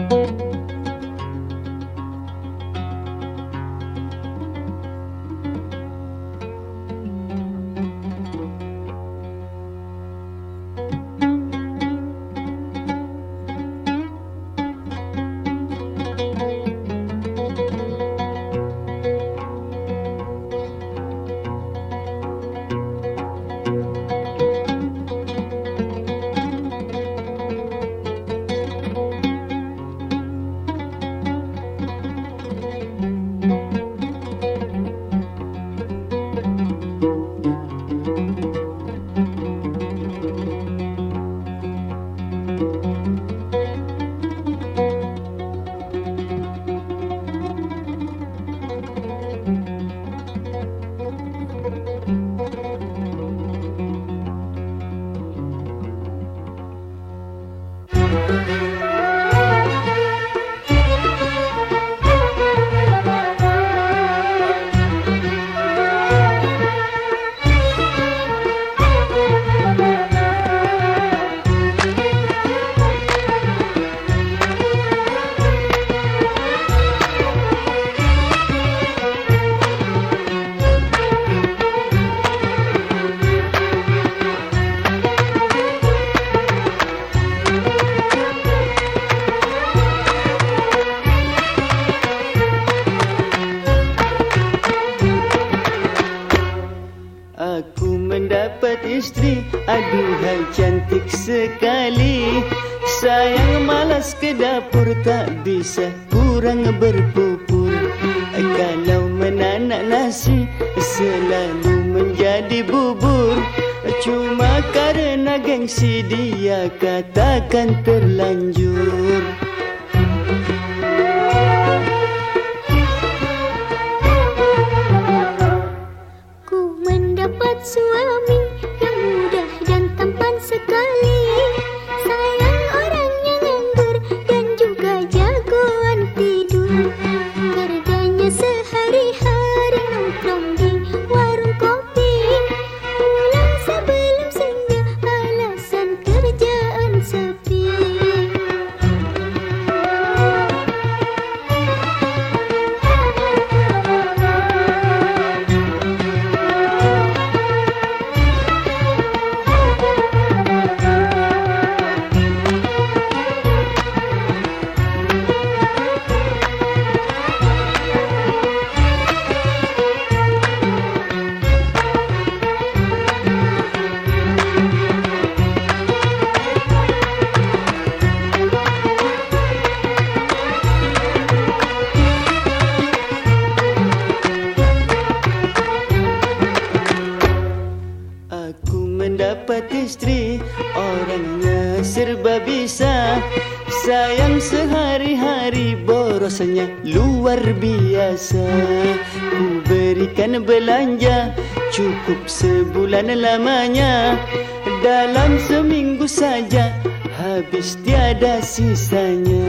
Aku mendapat istri, aduhai cantik sekali. Sayang malas ke dapur, tak bisa kurang berpupur. Kalau menanak nasi, selalu menjadi bubur. Cuma karena gengsi dia katakan terlanjur. Suami yang mudah dan tampan sekali. Sayang orangnya nganggur dan juga jagoan tidur. Kerjanya sehari-hari nongkrong di warung kopi. Pulang sebelum senja, alasan kerjaan sepi. Mendapat istri, orangnya serba bisa. Sayang sehari-hari, borosnya luar biasa. Ku berikan belanja, cukup sebulan lamanya. Dalam seminggu saja, habis tiada sisanya.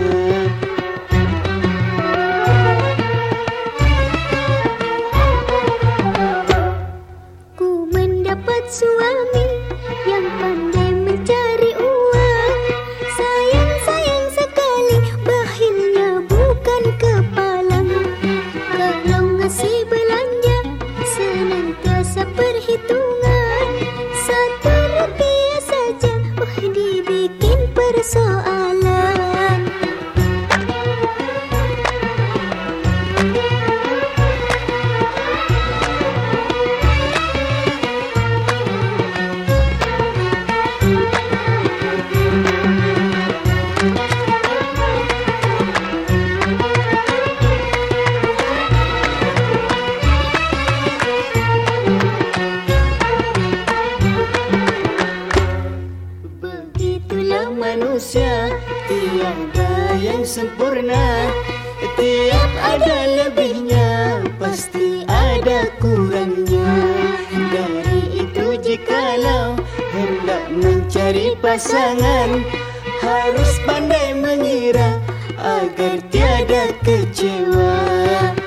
Ku mendapat suami yang pandai mencari uang. Sayang sekali, bakhilnya bukan kepalang. Kalau ngasih belanja, senantiasa perhitungan. 1 rupiah saja, dibikin persoalan. Manusia tiada yang sempurna. Tiap ada lebihnya, pasti ada kurangnya. Dari itu jikalau hendak mencari pasangan, harus pandai mengira agar tiada kecewa.